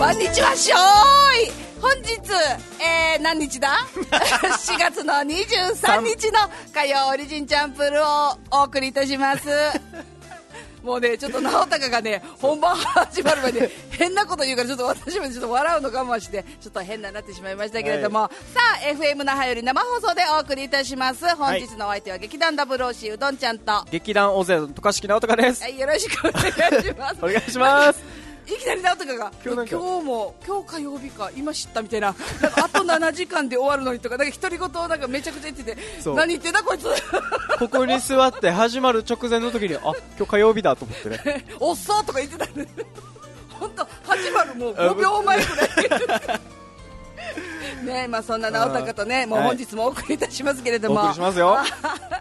こんにちはしょーい。本日、何日だ7月の23日の火曜オリジンチャンプルーをお送りいたしますもうねちょっと直隆がね本番始まる前に変なこと言うからちょっと私もちょっと笑うの我慢してちょっと変なになってしまいましたけれども、はい、さあ FM 那覇より生放送でお送りいたします。本日のお相手は劇団ダブルオシうどんちゃんと劇団大勢の渡嘉敷直隆です。 はい、よろしくお願いしますお願いしますいきなり直隆が今日火曜日か今知ったみたいな、なんかあと7時間で終わるのにとかなんか独り言をなんかめちゃくちゃ言ってて何言ってんだこいつここに座って始まる直前の時にあ今日火曜日だと思ってねおっそーとか言ってたね本当始まるもう5秒前くらいね、まあそんな直隆とねもう本日もお送りいたしますけれども、 お送りしますよはい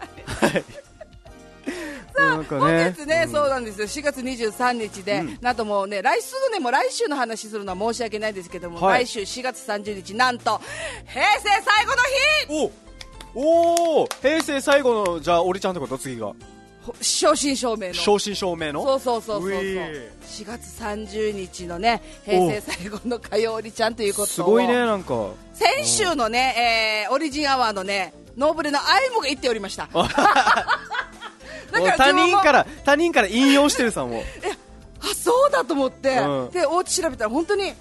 さあ、今月ね、そうなんですよ4月23日で、なんともうね来週の話するのは申し訳ないですけども、来週4月30日なんと平成最後の日。 おお平成最後のじゃあおりちゃんってこと次が正真正銘のそう4月30日のね平成最後の火曜おりちゃんということをすごいね。なんか先週のね、オリジンアワーのねノーブレのアイムが言っておりましただから他人から引用してるさもうあそうだと思って、でお家で調べたら本当に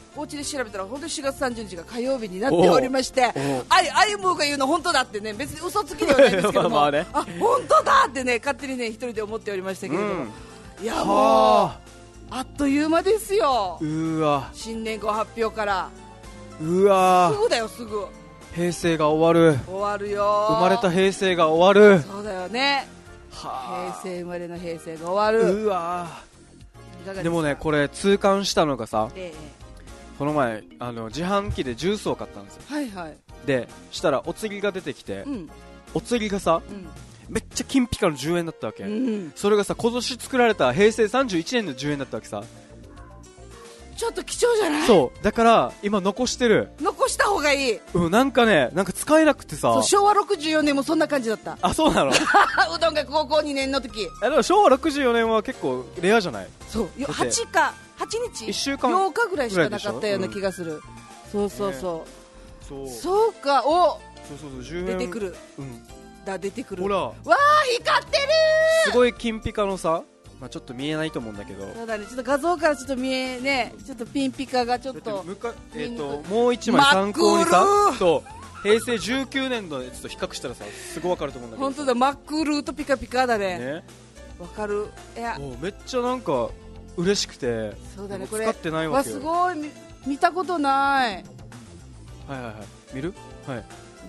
4月30日が火曜日になっておりまして、アイムが言うの本当だってね別に嘘つきではないんですけどもあ本当だってね勝手にね一人で思っておりましたけれども、いやもうあっという間ですよ。 うわ新年号発表からうわすぐだよすぐ平成が終わるよ。 生まれた平成が終わる。 そうだよね平成生まれの平成が終わる。 うわでもねこれ痛感したのがさ、この前自販機でジュースを買ったんですよ。 はいはい。 でしたらお釣りが出てきて、お釣りがさ、めっちゃ金ピカの10円だったわけ、それがさ今年作られた平成31年の10円だったわけさ。 ちょっと貴重じゃない？ そうだから今残した方がいい。 なんかねなんか使えなくてさ。 昭和64年もそんな感じだった。 あそうなのうどんが高校2年の時。 でも昭和64年は結構レアじゃない？ そう8日 1週間 8日ぐらいしかなかったような気がする、そうそうかそう出てくる、出てくる。 ほらわー光ってるすごい金ピカのさ、ちょっと見えないと思うんだけど。 そうだねちょっと画像からちょっとちょっとピンピカがちょっともう一枚参考にさそう平成19年のやつと比較したらさすごいわかると思うんだけど。 本当だ真っ黒とピカピカだね。わかる。いやめっちゃなんか嬉しくて。 そうだねこれ使ってないわけよ。 すごい見たことない。 見るはい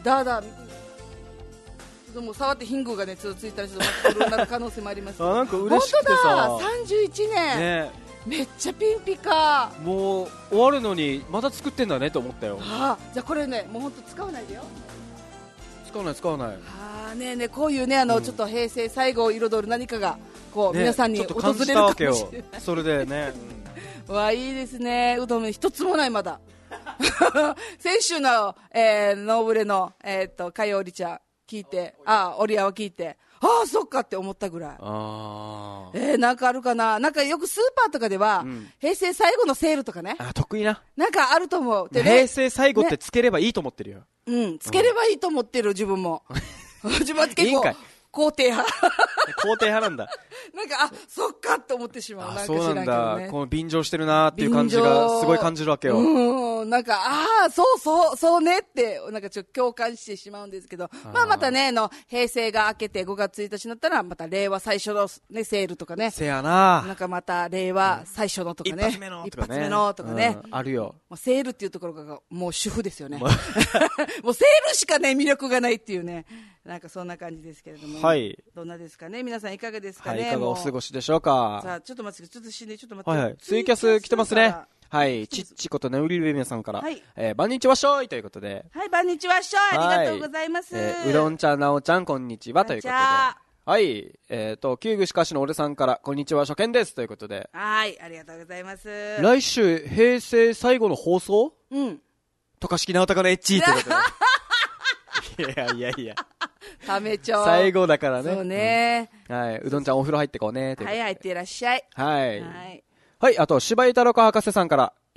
もう触ってヒングがねちょっとついたらちょっと真っ黒になる可能性もありますなんか嬉しくてさ。 本当だ31年、ね、めっちゃピンピカ。 もう終わるのにまた作ってんだねと思ったよ。 じゃあこれねもう本当使わないでよ。 使わないねこういうねちょっと平成最後を彩る何かがこう、皆さんに訪れるかもしれない。 それでねわいいですね。うどん一つもないまだ先週の、ノーブレの、火曜りちゃん聞いてオリアを聞いてそっかって思ったぐらい。なんかあるかな。なんかよくスーパーとかでは、平成最後のセールとかね得意ななんかあると思う。 で、平成最後ってつければいいと思ってるよ。 つければいいと思ってる自分も自分は結構肯定派肯定派なんだなんかそっかって思ってしまう。なんか知らんけどね。 そうなんだ。この便乗してるなっていう感じがすごい感じるわけよ。 なんかそうねってなんかちょっと共感してしまうんですけど、またね平成が明けて5月1日になったらまた令和最初の、ね、セールとかね。 せやな。 なんかまた令和最初のとかね、 一発目のとかね、 あるよ。 セールっていうところがもう主婦ですよねもうセールしかね魅力がないっていうね、なんかそんな感じですけれども、どんなですかね。皆さんいかがですかね。 いかがお過ごしでしょうか。 さあちょっと待って、ちょっと待って、 ツイキャス来てますね。ちっちことねうりるべみさんから、ばんにちはしょいということで、 ばんにちはしょい、ありがとうございます。 うどんちゃんなおちゃんこんにちはということで、旧具しかしの俺さんからこんにちは初見ですということで、 ありがとうございます。 来週平成最後の放送、渡嘉敷直隆のエッチーということでいやためちょ最後だからね。 そうね、 うどんちゃんお風呂入ってこうね。 入っていらっしゃい。 あと柴井太郎博士さんから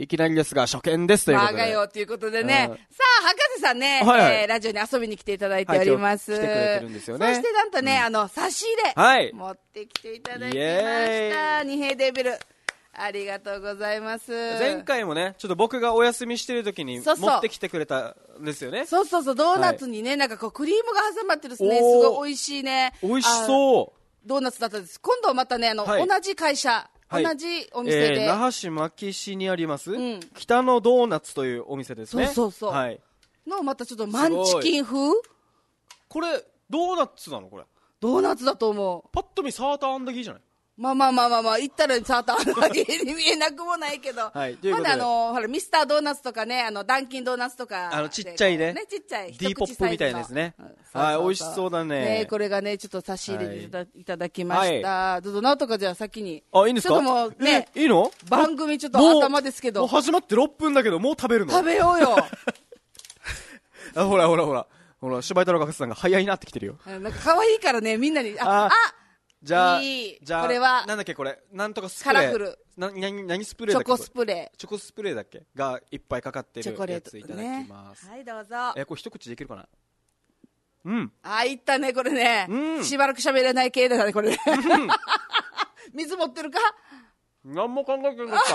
いきなりですが、初見ですということで。 我がよということでね。 うんさあ、博士さんね、 はいはいラジオに遊びに来ていただいております。 はい今日来てくれてるんですよねそしてなんとね、差し入れ、 はい持ってきていただきまイエした。二平デビル。ありがとうございます。 前回もね、ちょっと僕がお休みしてる時にそうそう持ってきてくれたんですよね。 そうそうそう、ドーナツにね、なんかこう、クリームが挟まってるですね。すおーごい美味しいね。 美味しそう。 ドーナツだったんです。今度はまたね、 はい同じ会社、 はい同じお店で。 那覇市牧市にあります、 ん北のドーナツというお店ですね。 そうそうそうはい。 の、またちょっとマンチキン風これ、ドーナツなのこれ。 ドーナツだと思う。 パッと見サーターアンダギーじゃない？ まあ、行ったらサーターアンダギーに見えなくもないけど。 はいということでまだほら、ミスタードーナツとかね、ダンキンドーナツとかで。 ちっちゃいねちっちゃい。 D ポップみたいなですね。はい、美味しそうだね。 これがね、ちょっと差し入れていただきました。どうぞ、なんとかじゃあ先に。 あ、いいんですか？ ちょっともうね、 いいの？ 番組ちょっと頭ですけど。 もう始まって6分だけど、もう食べるの？ 食べようよ。 あ、ほら、柴太郎学さんが早いなってきてるよ。 なんか可愛いからね、みんなに、 じゃあ、 いいじゃあ、 これはなんだっけこれ、なんとかスプレー。 カラフル。 何スプレーだっけ？ チョコスプレー。 チョコスプレーだっけがいっぱいかかってるチョコレートやついただきます。 はい、どうぞ。 これ一口でいけるかな？うん。 いったね、これね。 うんしばらく喋れない系だね、これね。水持ってるか？ 何も考えてなかった。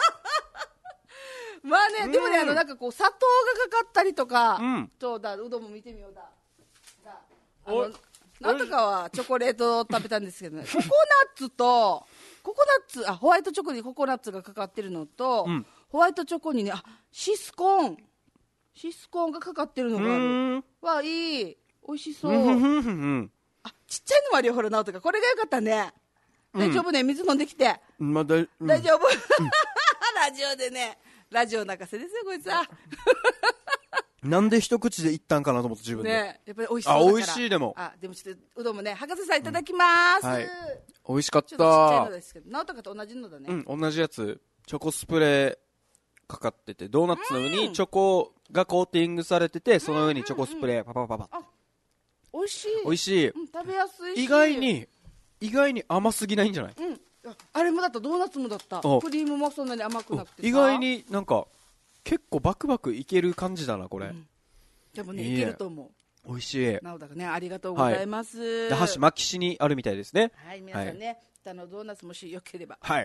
まあね、でもね、なんかこう、砂糖がかかったりとか、 うんうどんも見てみようだ。 おなんとかはチョコレートを食べたんですけどね、ココナッツ、ホワイトチョコにココナッツがかかってるのと、 うんホワイトチョコにね、シスコーンがかかってるのがある。わ、いい。美味しそう。ちっちゃいのもあるよ、ほら、なんとか。これがよかったね。大丈夫ね、水飲んできて。大丈夫。ラジオでね、ラジオ泣かせですよ、こいつは。 なんで一口でいったんかなと思って自分で。 ね、やっぱり美味しそうだから。 美味しいでも。 でもちょっとうどんもね、博士さんいただきます。 はい。美味しかった。 ちょっとちっちゃいのですけど、直人と同じのだね。 同じやつ。チョコスプレーかかってて、ドーナツの上にチョコがコーティングされてて、その上にチョコスプレーパパパパ。 美味しい。 美味しい。 食べやすいし。 意外に甘すぎないんじゃない？ あれもだった、ドーナツもだった。クリームもそんなに甘くなくてさ。 意外になんか、結構バクバクいける感じだな、これ。 でもね、いけると思う。 美味しい。 なおだかね、ありがとうございます。 那覇市牧市にあるみたいですね。 はい、皆さんね、ドーナツもしよければ。 はい。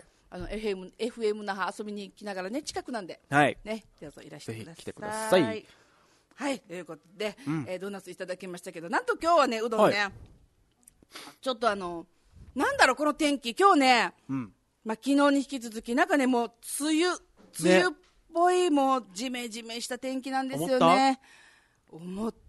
FM 那覇遊びに来ながらね、近くなんで。 はい。 ね、どうぞいらしてください。 ぜひ来てください。 はい、ということで、ドーナツいただきましたけど、なんと今日はね、うどんね、ちょっとなんだろう、この天気、今日ね、昨日に引き続き、なんかね、もう、梅雨っぽい、もう、ジメジメした天気なんですよね。思った。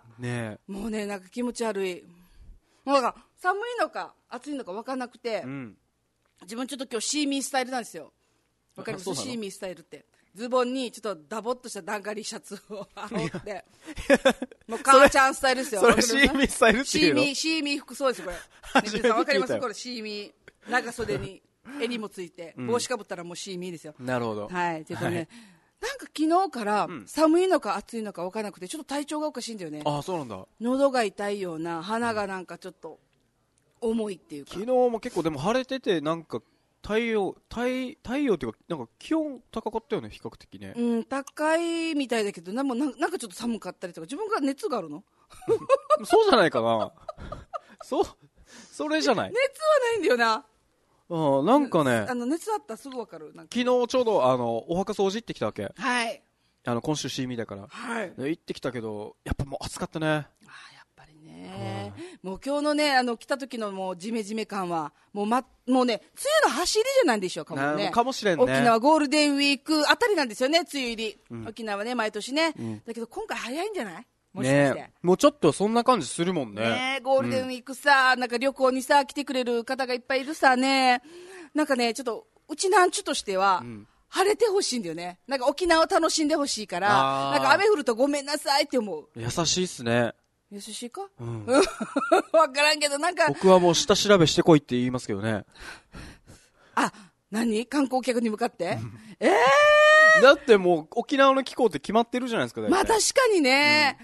ねもうね、なんか気持ち悪い。もうなんか、寒いのか、暑いのか分かんなくて、自分ちょっと今日シーミースタイルなんですよ。わかりますシーミースタイルって。ズボンにちょっとダボっとしたダンガリーシャツを羽織って、もう母ちゃんスタイルですよ。 それシーミースタイルっていうの？ シーミー服そうですこれ。皆さんわかりますこれシーミー長袖に襟もついて帽子かぶったらもうシーミーですよ。 なるほど。 はい。ちょっとね、なんか昨日から寒いのか暑いのか分からなくてちょっと体調がおかしいんだよね。 そうなんだ。 喉が痛いような鼻がなんかちょっと重いっていうか。 昨日も結構でも晴れててなんか。太陽っていうかなんか気温高かったよね比較的ね。 高いみたいだけどなんかちょっと寒かったりとか自分が熱があるの？ そうじゃないかな。それじゃない。 熱はないんだよな。 なんかね。 熱あったらすぐわかる。 昨日ちょうどお墓掃除行ってきたわけ。 はい。 今週シーミーだから。 はい。 行ってきたけどやっぱもう暑かったね。 やっぱりね。もう今日のね来た時のもうジメジメ感はもうね梅雨の走りじゃないんでしょうかもね。 かもしれんね。 沖縄ゴールデンウィークあたりなんですよね梅雨入り。沖縄ね毎年ね。だけど今回早いんじゃない？もしかして。 もうちょっとそんな感じするもんね。 ゴールデンウィークさ、なんか旅行にさ来てくれる方がいっぱいいるさね。なんかねちょっとうちなんちゅとしては。晴れてほしいんだよね。なんか沖縄を楽しんでほしいから、なんか雨降るとごめんなさいって思う。 優しいっすね。 優しいか？わからんけどなんか。 僕はもう下調べしてこいって言いますけどね。 何？観光客に向かって？ だってもう沖縄の気候って決まってるじゃないですか。 まあ確かにね。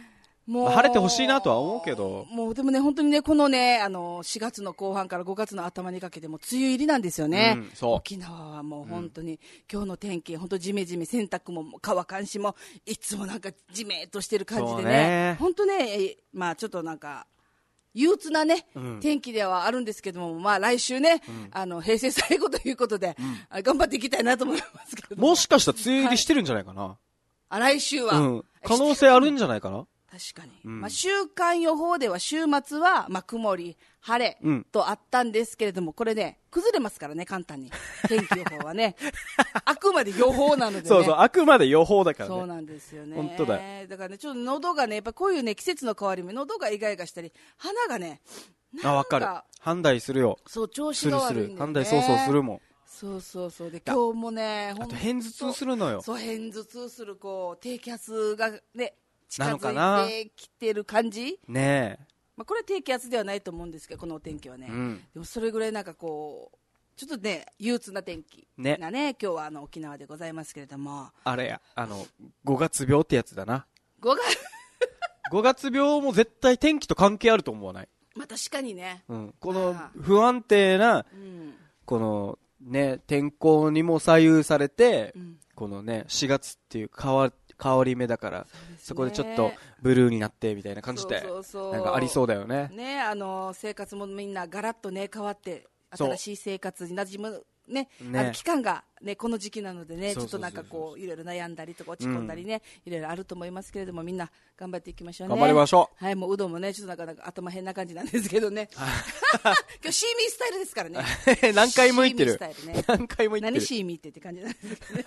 もう、 まあ晴れてほしいなとは思うけど。 もうでもね、本当にね、このね、4月の後半から5月の頭にかけても梅雨入りなんですよね。 そう。 沖縄はもう本当に、今日の天気、本当ジメジメ、洗濯も乾かんしも、いつもなんかジメっとしてる感じでね。本当ね、まあちょっとなんか、憂鬱なね、天気ではあるんですけども、まあ来週ね、平成最後ということで、頑張っていきたいなと思いますけども。 もしかしたら梅雨入りしてるんじゃないかな。 来週は。 可能性あるんじゃないかな。 確かに。まあ週間予報では週末は、まあ曇り、晴れとあったんですけれども、これね、崩れますからね、簡単に。天気予報はね。あくまで予報なのでね。 そうそう、あくまで予報だからね。 そうなんですよね。 本当だよ。 だからね、ちょっと喉がね、やっぱこういうね、季節の変わり目、喉がイガイガしたり、鼻がね、 わかる。判断するよ。 そう、調子が悪いんだよね。 判断そうするもん。 そう。で、今日もね、 あと、偏頭痛するのよ。 そう、偏頭痛する、こう、低気圧がね、近づいてきてる感じねえ。 まあ、これは低気圧ではないと思うんですけど、このお天気はね。でも、それぐらいなんかこう、ちょっとね、憂鬱な天気がね、今日は沖縄でございますけれども。 あれや、5月病ってやつだな。 5 月病も絶対天気と関係あると思わない？ まあ確かにね。 この不安定な、このね、天候にも左右されて、このね、4月っていう変わり目だから、そこでちょっとブルーになってみたいな感じで、なんかありそうだよね。 ね、生活もみんなガラッとね、変わって、新しい生活に馴染むね、期間がね、この時期なのでね、ちょっとなんかこう、いろいろ悩んだりとか落ち込んだりね、いろいろあると思いますけれども、みんな頑張っていきましょうね。 頑張りましょう。はい、もううどんもね、ちょっとなんか頭変な感じなんですけどね。今日シーミースタイルですからね。 何回も言ってる。 シーミースタイルね。 何回も言ってる。 何シーミーって感じなんですけ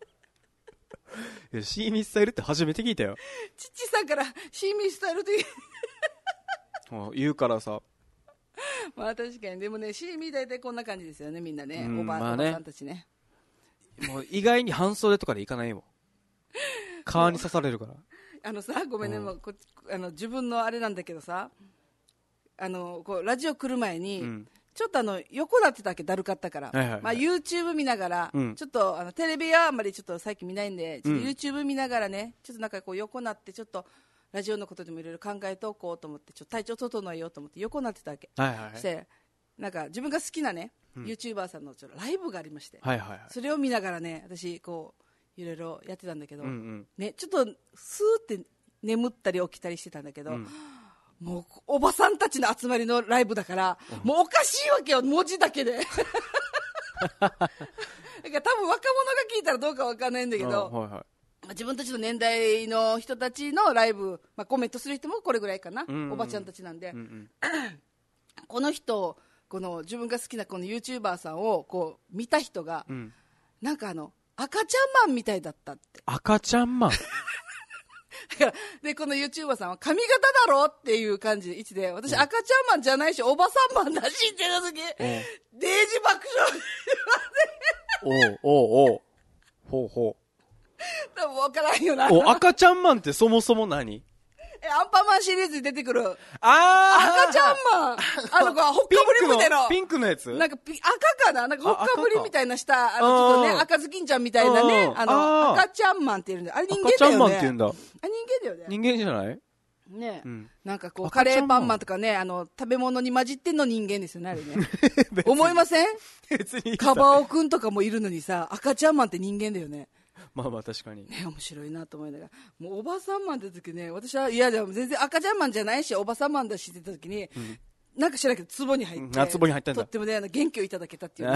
どね。 シーミースタイルって初めて聞いたよ。 チッチさんからシーミースタイルって言うからさ。 まあ確かに、でもね、シーミー大体こんな感じですよね、みんなね。おばあさんたちね。 もう意外に半袖とかで行かないよ。皮に刺されるから。 ごめんね、もう自分のあれなんだけどさ、こうラジオ来る前に、ちょっと横なってたわけ、だるかったから。まあ YouTube 見ながら、ちょっとテレビはあんまりちょっと最近見ないんで、ちょっと YouTube 見ながらね、ちょっとなんかこう横なって、ちょっと、ラジオのことでもいろいろ考えておこうと思って、ちょっと体調整えようと思って横になってたわけ。して、なんか自分が好きなね、YouTuber さんのちょっとライブがありまして、それを見ながらね、私、こう、いろいろやってたんだけど、ね、ちょっと、スーって眠ったり起きたりしてたんだけど、もう、おばさんたちの集まりのライブだから、もうおかしいわけよ、文字だけで。だから多分若者が聞いたらどうかわかんないんだけど、自分たちの年代の人たちのライブ、まあ、コメントする人もこれぐらいかな、おばちゃんたちなんで、この人、この自分が好きなこの YouTuber さんをこう見た人が、なんか赤ちゃんマンみたいだったって。 赤ちゃんマンで、この YouTuber さんは髪型だろっていう感じで、私赤ちゃんマンじゃないし、おばさんマンだしって言った時、デージ爆笑してほうほう。 多分分からんよな。 赤ちゃんマンってそもそも何？ アンパンマンシリーズに出てくる。 赤ちゃんマン。ほっかぶりみたいな。 ピンクのやつ？ なんか赤かな、なんかほっかぶりみたいなしたちょっとね、赤ずきんちゃんみたいなね、赤ちゃんマンって言うんだよ。あれ人間だよね。 赤ちゃんマンって言うんだ。 人間だよね。 人間じゃないね、なんかこう、カレーパンマンとかね、食べ物に混じってんの人間ですよね、あれね。思いません？ 別に。 カバオくんとかもいるのにさ、赤ちゃんマンって人間だよね。 まあまあ確かに。 ね、面白いなと思いながら。もうおばさんマンって時ね、私は、いやでも全然赤ちゃんマンじゃないし、おばさんマンだしって言った時に、なんか知らんけど、壺に入って。 壺に入ったんだ。 とってもね、元気をいただけたっていう。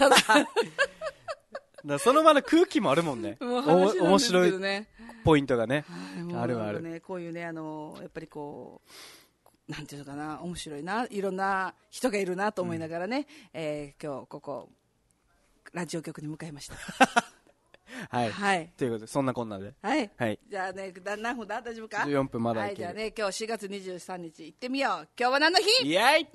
その場の空気もあるもんね。面白いポイントがね。あるある。 こういうね、やっぱりこう、なんていうのかな、面白いな、いろんな人がいるなと思いながらね、今日ここ、ラジオ局に向かいました。 はい。ということで、そんなこんなで。 はい。じゃあね、何分だ大丈夫か ?14 分まだいける。 じゃあね、今日4月23日行ってみよう。今日は何の日？ イエイ！ やった。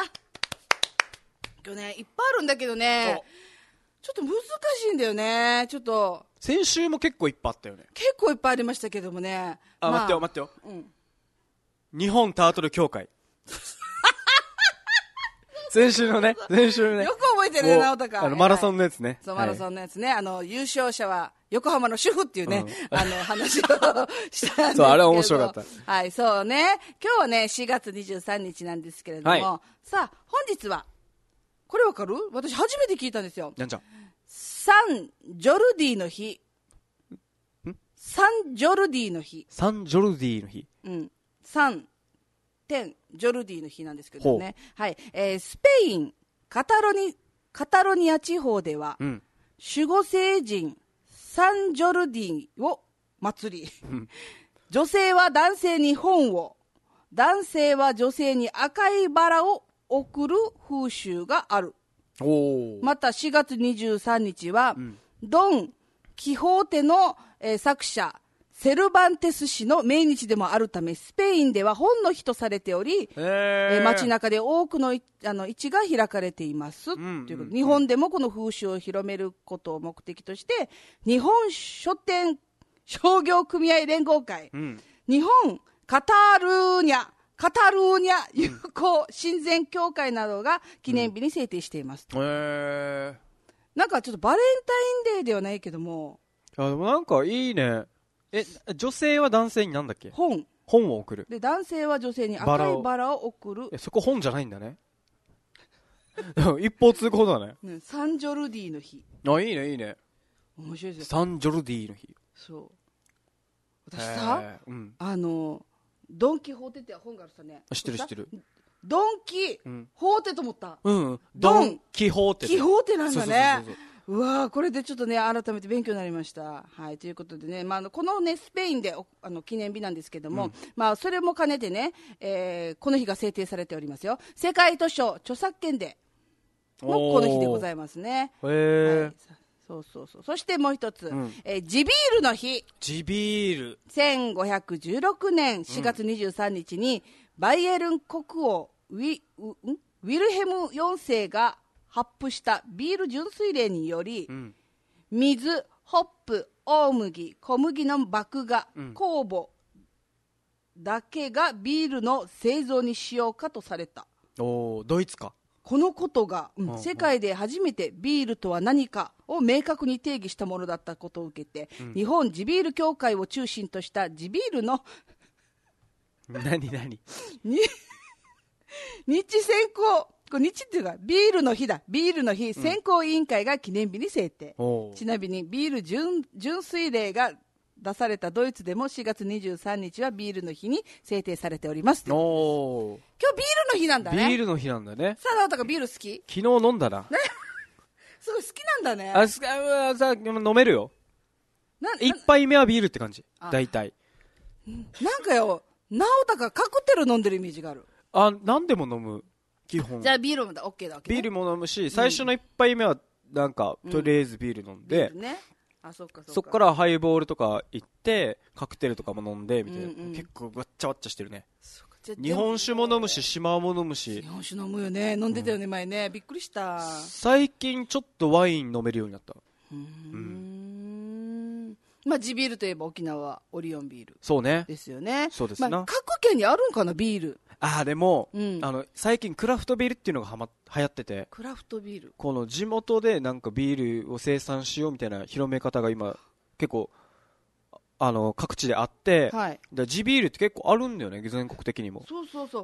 今日ね、いっぱいあるんだけどね、ちょっと難しいんだよね。ちょっと。 先週も結構いっぱいあったよね。 結構いっぱいありましたけどもね。 待ってよ。日本タートル協会。先週のね。 よく覚えてるね、直高。 マラソンのやつね。 そう、マラソンのやつね。優勝者は、 横浜の主婦っていうね、話をしたんですけど。 そう、あれは面白かった。 はい、そうね。今日はね、4月23日なんですけれども、 はさあ、本日は、これわかる？私初めて聞いたんですよ。 なんじゃ。 サンジョルディの日。サンジョルディの日。 サンジョルディの日。 うん。サン、テン、ジョルディの日なんですけどね。はい。スペイン、カタロニア地方では、守護聖人、サンジョルディを祭り、女性は男性に本を、男性は女性に赤いバラを贈る風習がある。また4月23日は、ドン・キホーテの、作者セルバンテス氏の命日でもあるため、スペインでは本の日とされており、街中で多くの市が開かれています、ということで、日本でもこの風習を広めることを目的として、日本書店商業組合連合会、日本カタルーニャ友好親善協会などが記念日に制定しています。なんかちょっとバレンタインデーではないけども、 でもなんかいいね。女性は男性になんだっけ？本を送る。 で、男性は女性に赤いバラを送る。 そこ本じゃないんだね。一方通行だね。 サンジョルディの日。 あ、いいねいいね。 面白いですよ。 サンジョルディの日。 そう。私さ、ドンキホーテって本があるさね。 知ってる。 ドンキホーテと思った。 ドンキホーテ。 キホーテなんだね。うわー、これでちょっとね、改めて勉強になりました。はい、ということでね、このね、スペインで記念日なんですけども、それも兼ねてね、この日が制定されておりますよ。世界図書著作権デーもこの日でございますね。はい、そう。そしてもう一つ、地ビールの日。 地ビール。 1516年4月23日に、バイエルン国王ウィルヘム4世が発布したビール純粋令により、水、ホップ、大麦、小麦の麦芽、酵母だけがビールの製造に使用かとされた。 ドイツか。 このことが、世界で初めてビールとは何かを明確に定義したものだったことを受けて、日本地ビール協会を中心とした地ビールの何日選考、日っていうかビールの日だ。ビールの日選考委員会が記念日に制定。ちなみにビール純粋令が出されたドイツでも4月23日はビールの日に制定されております。今日ビールの日なんだね。 ビールの日なんだね。 さあ、あなたがビール好き？ 昨日飲んだな。 すごい好きなんだね。 飲めるよ。一杯目はビールって感じ。大体。 なんかよ、直高カクテル飲んでるイメージがある。 何でも飲む。基本。 じゃあビールもだ、OK だ、OK。 ビールも飲むし、最初の一杯目はなんか、とりあえずビール飲んで、そっからハイボールとか行ってカクテルとかも飲んでみたいな、結構わっちゃわっちゃしてるね。日本酒も飲むし島も飲むし。 日本酒飲むよね。飲んでたよね、前ね。びっくりした。 最近ちょっとワイン飲めるようになった。 地ビールといえば沖縄オリオンビール。 そうね。 ですよね。 そうですな。 各県にあるんかな、ビール。 でも、最近クラフトビールっていうのが流行ってて。 クラフトビール。 この地元でなんかビールを生産しようみたいな広め方が今結構各地であって、地ビールって結構あるんだよね、全国的にも。 そう。東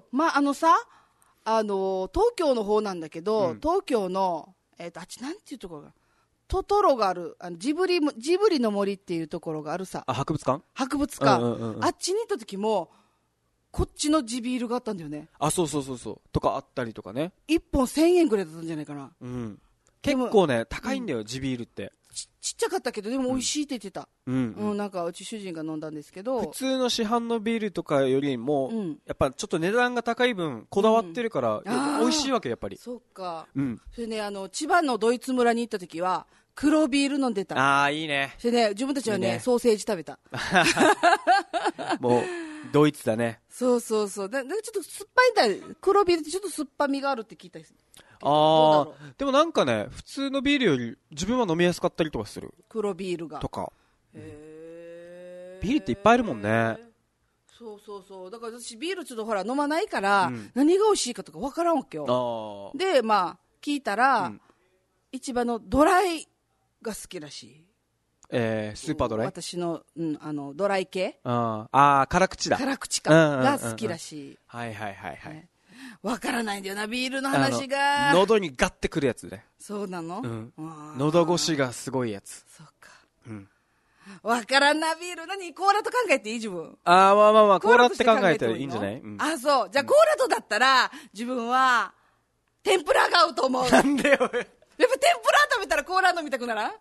京の方なんだけど、東京のあっちなんていうところが。トトロがあるジブリの森っていうところがあるさ。 博物館あっちに行った時もこっちの地ビールがあったんだよね。 そうとかあったりとかね。 1本1000円くらいだったんじゃないかな。 結構ね高いんだよ、地ビールって。 ちっちゃかったけどでも美味しいって言ってた。なんかうち主人が飲んだんですけど、 普通の市販のビールとかよりも、やっぱちょっと値段が高い分こだわってるから、美味しいわけやっぱり。 そっか。それね、千葉のドイツ村に行った時は黒ビール飲んでた。 いいね。 それね、自分たちはね、ソーセージ食べた。 もうドイツだね。 そう。ちょっと酸っぱいんだ。黒ビールってちょっと酸っぱみがあるって聞いたりする。 でもなんかね、普通のビールより自分は飲みやすかったりとかする。 黒ビールが。 とか。ビールっていっぱいあるもんね。 そう。だから私ビールちょっとほら飲まないから、何が美味しいかとか分からんわけよ。で、聞いたら、市場のドライが好きらしい。 スーパードライ。 私の、ドライ系。 辛口だ。 辛口が好きらしい。 はいはいはいはい。 わからないんだよな、ビールの話が。 喉にガッてくるやつね。 そうなの？ 喉越しがすごいやつ。 そうか。わからんな、ビール。何？コーラと考えていい？自分。 まあ、コーラって考えたらいいんじゃない？ そう。じゃあコーラとだったら、自分は、天ぷらが合うと思う。 なんでよ。やっぱ天ぷら食べたらコーラ飲みたくならん？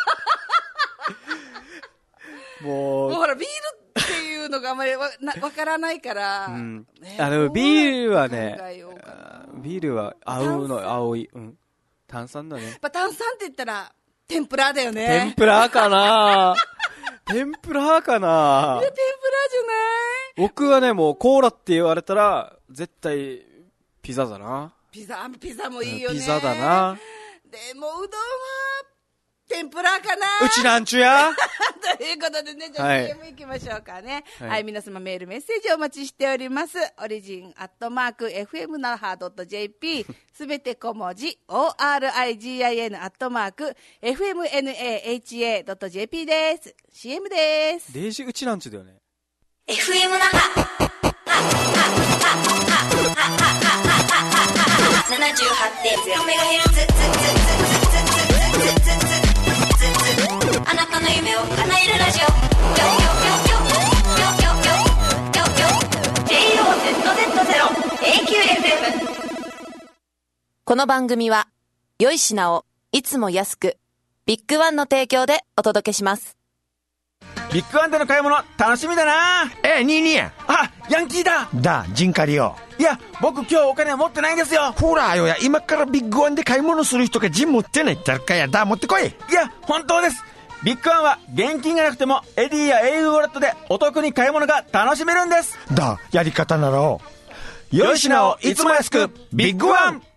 もうほらビールっていうのがあんまりわからないから、 でもビールはね、ビールは合うの、青い、炭酸だね。 炭酸って言ったら天ぷらだよね。 天ぷらかな天ぷらかないや、天ぷらじゃない。 僕はね、もうコーラって言われたら絶対ピザだな。 ピザもいいよね。 ピザだな。 でもうどんは天ぷらかな。 うちなんちゅやということでね、じゃあ CM 行きましょうかね。はい、皆様メールメッセージお待ちしております。オリジン@fmnaha.jp すべて小文字 origin@fmnaha.jp です。CM です。 デイジうちなんちゅだよね。 FM 那覇 78.0MHz あなたの夢を叶えるラジオJOZZ0AQFM。 この番組は良い品をいつも安くビッグワンの提供でお届けします。 ビッグワンでの買い物楽しみだな。 ニーニーや。 ヤンキーだ。 ジンカリよ。 いや、僕今日お金持ってないんですよ。 ほらよや、今からビッグワンで買い物する人がジン持ってないってあるかや。持ってこい。 いや、本当です。ビッグワンは現金がなくてもエディや au ウォレットでお得に買い物が楽しめるんです。 やり方なら良い品をいつも安くビッグワン。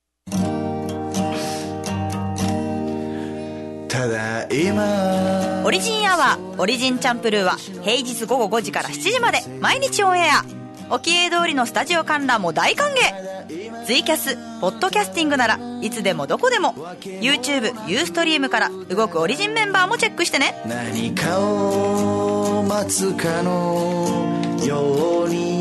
ただいまオリジンアワーオリジンチャンプルーは平日午後5時から7時まで毎日オンエア。お気鋭通りのスタジオ観覧も大歓迎。ツイキャスポッドキャスティングならいつでもどこでも YouTube ユーストリームから動くオリジンメンバーもチェックしてね。 何かを待つかのように。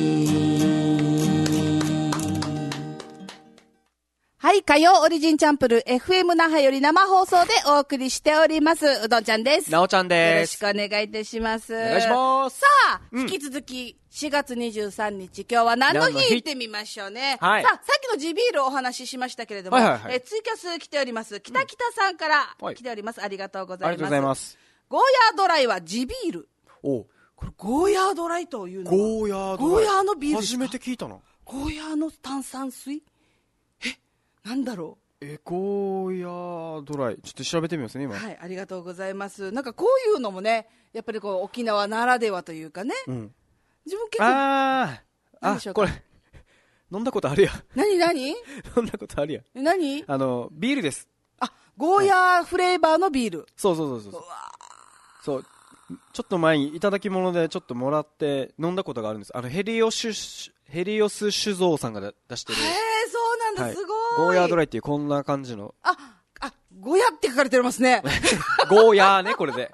はい、火曜オリジンチャンプル FM 那覇より生放送でお送りしております。うどんちゃんです。 なおちゃんです。 よろしくお願いいたします。 お願いします。 さあ、引き続き4月23日、今日は何の日行ってみましょうね。 はい。 さあ、さっきの地ビールお話ししましたけれども、ツイキャス来ております。北北さんから来ております。ありがとうございます。 ありがとうございます。 ゴーヤードライは地ビール。これゴーヤードライというのはゴーヤーのビールですか？ 初めて聞いたな。 ゴーヤーの炭酸水？なんだろう。 ゴーヤードライ。ちょっと調べてみますね、今。 はい、ありがとうございます。なんかこういうのもね、やっぱりこう沖縄ならではというかね。自分結構。 これ、飲んだことあるや。 何飲んだことあるや。 何？ ビールです。 ゴーヤーフレーバーのビール。 そう。そう。ちょっと前にいただき物でちょっともらって飲んだことがあるんです。ヘリオス酒造さんが出してる。 そうなんだ、すごい。 ゴーヤードライっていうこんな感じの。 ゴヤって書かれてますね。 ゴーヤーね、これで。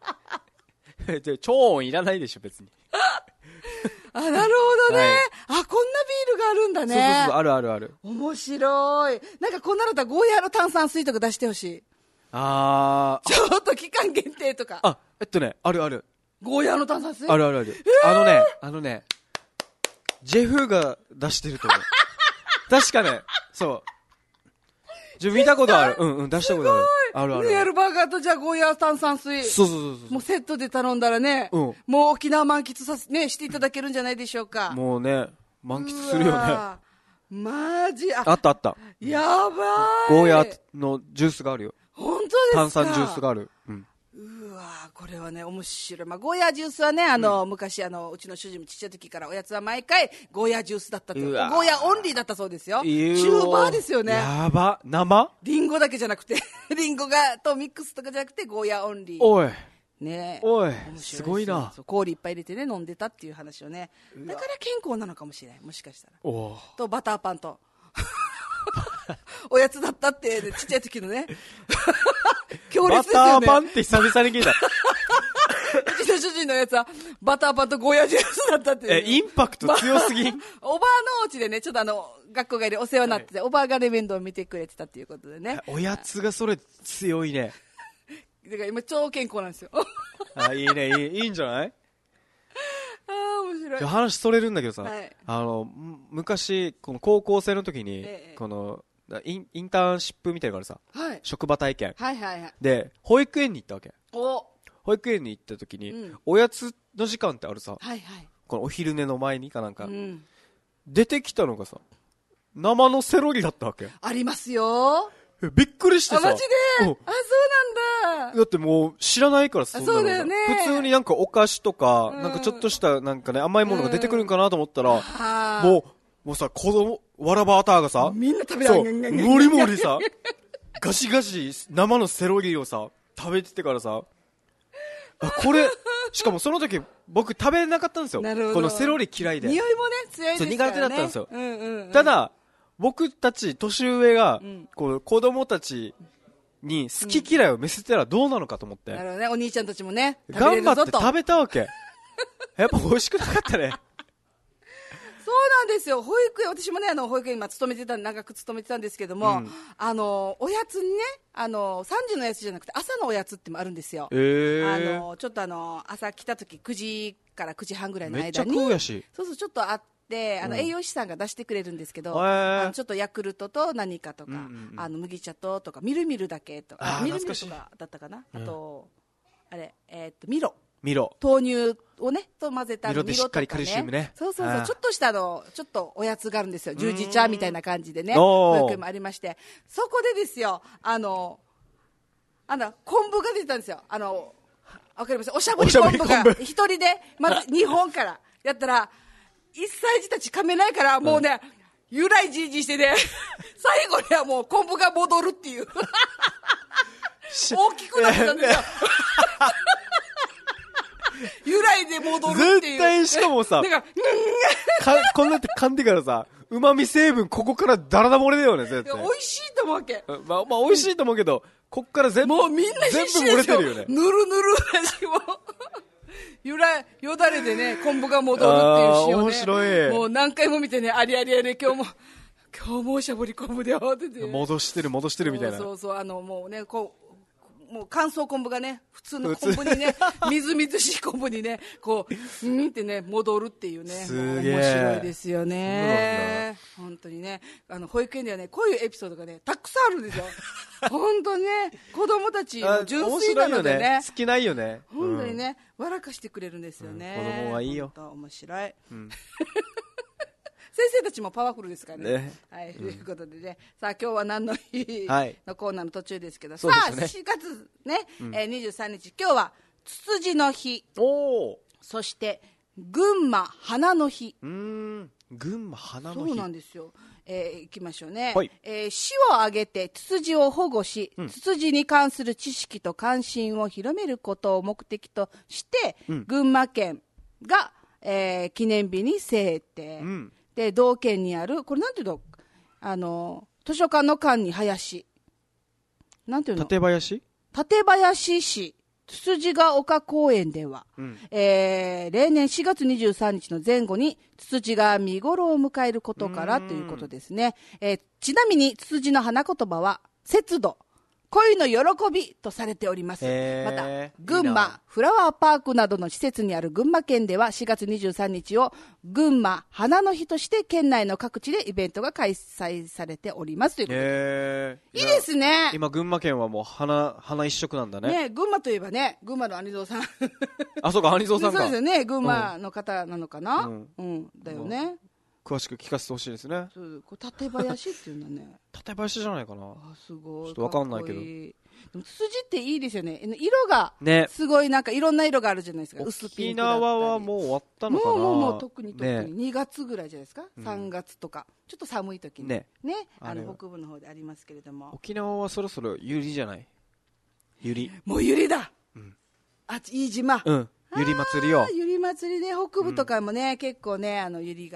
超音いらないでしょ、別に。 なるほどね。こんなビールがあるんだね。 そう、ある。 面白い。なんかこんなのだったらゴーヤーの炭酸水とか出してほしい。ちょっと期間限定とか。 ある。 ゴーヤーの炭酸水？ ある。ジェフが出してると思う。確かね、そう。見たことある。出したことある。 ロイヤルバーガーとじゃあゴーヤー炭酸水。 そう。 もうセットで頼んだらね、もう沖縄満喫していただけるんじゃないでしょうか。 もうね、満喫するよね。 マジ。 あった。 やばい。 ゴーヤーのジュースがあるよ。 本当ですか？ 炭酸ジュースがある。 これはね、面白い。ゴーヤージュースはね、昔、うちの主人もちっちゃい時からおやつは毎回、ゴーヤージュースだったと。ゴーヤーオンリーだったそうですよ。チューバーですよね。 やば。生？ リンゴだけじゃなくて、リンゴとミックスとかじゃなくて、ゴーヤーオンリー。 おい。 ねすごいな。 氷いっぱい入れてね、飲んでたっていう話をね。だから健康なのかもしれない。もしかしたら。と、バターパンと。 おやつだったって、ちっちゃい時のね。強バ烈ですよね。 ターパンって久々に聞いた。 うちの主人のやつは、バターパンとゴーヤジュースだったっていうね、 インパクト強すぎん。 おばあのお家でね、ちょっと学校帰りお世話になってて、おばあがね、面倒を見てくれてたっていうことでね。 おやつがそれ強いね。 だから今超健康なんですよ。 いいね、いいんじゃない？ 面白い。 話それるんだけどさ、 はい、 昔、この高校生の時に、この、インターンシップみたいなのがあるさ、 はい、 職場体験、 はいはいはい、 で保育園に行ったわけ。 保育園に行った時に、おやつの時間ってあるさ、 はいはい、 このお昼寝の前にかなんか、出てきたのがさ、生のセロリだったわけ。 ありますよ。 びっくりしてさ。 マジで、そうなんだ。 だってもう知らないからさ、 そうだよね。 普通になんかお菓子とか、なんかちょっとしたなんかね、甘いものが出てくるんかなと思ったら、もうさ、子供、わらばあたーがさ、 みんな食べられる。 もりもりさ、ガシガシ生のセロリをさ、食べててからさ、これ、しかもその時僕食べなかったんですよ。このセロリ嫌いで。 匂いもね、強いですからね。 苦手だったんですよ。ただ、僕たち年上が、こう子供たちに好き嫌いを見せたらどうなのかと思って。 なるほどね、お兄ちゃんたちもね、 頑張って食べたわけ。やっぱ美味しくなかったね。 そうなんですよ。保育園、私もね、保育園今長く勤めてたんですけども、おやつにね、3時のやつじゃなくて朝のおやつってもあるんですよ。ちょっと朝来た時9時から9時半ぐらいの間に。めっちゃ食うやし。 そうそう、ちょっとあって、栄養士さんが出してくれるんですけど、ちょっとヤクルトと何かとか、麦茶とか、みるみるだけとか、みるみるとかだったかな。あと、ミロ。豆乳をね、と混ぜたミロでしっかりカルシウムね。 そうそうそう、ちょっとしたちょっとおやつがあるんですよ。十字茶みたいな感じでね。保育園もありまして。そこでですよ、昆布が出てたんですよ。わかります？おしゃぶり昆布が一人で、まず2本からやったら、1歳児たち噛めないから、もうね、ゆらいじいじしてね、最後にはもう昆布が戻るっていう。大きくなったんですよ。由来で戻るっていう。 絶対しかもさ、こんなって噛んでからさ、旨味成分ここからダラダ漏れだよね、絶対。 美味しいと思うわけ。 まあ美味しいと思うけど、こっから全部、 もうみんな必死全部漏れてるよね。 ぬるぬるだしも。よだれでね、昆布が戻るっていうシーンをね。面白い。もう何回も見てね、ありありあり、今日もおしゃぶり昆布で慌てて。 戻してるみたいな。 そうそう、もうね、もう乾燥昆布がね、普通の昆布にね、みずみずしい昆布にね、ってね、戻るっていうね。 すげえ。 面白いですよね。本当にね、保育園ではね、こういうエピソードがね、たくさんあるんですよ。本当ね、子供たちも純粋なのでね。 好きないよね。 本当にね、笑かしてくれるんですよね。 子供はいいよ。 面白い。先生たちもパワフルですからね。はい、ということでね、さあ今日は何の日のコーナーの途中ですけど、さあ4月ね、23日、今日はツツジの日、そして群馬花の日。 群馬花の日。 そうなんですよ。いきましょうね。市を挙げてツツジを保護し、ツツジに関する知識と関心を広めることを目的として、群馬県が、記念日に制定。で同県にあるこれなんていうの、図書館の館に林なんていうの、 館林市つつじが丘公園では、例年4月23日の前後にツツジが見頃を迎えることからということですね。ちなみにツツジの花言葉は節度、恋の喜びとされております。また群馬フラワーパークなどの施設にある群馬県では4月23日を群馬花の日として県内の各地でイベントが開催されておりますということで、いいですね。 今群馬県はもう花一色なんだね。 群馬といえばね、群馬の兄蔵さんあ、そうか、兄蔵さんか。 そうですよね、群馬の方なのかな。だよね。 詳しく聞かせてほしいですね。 館林っていうのはね、 館林じゃないかな。 すごい。ちょっとわかんないけど。 ツツジっていいですよね。色がすごいなんかいろんな色があるじゃないですか。薄ピンクだったり。 沖縄はもう終わったのかな。 もう特に2月ぐらいじゃないですか。3月とかちょっと寒い時にね、北部の方でありますけれども。 沖縄はそろそろユリじゃない。ユリ。 もうユリだ。飯島。 ユリ祭りよ。 ユリ祭りね、北部とかもね、結構ね、ユリが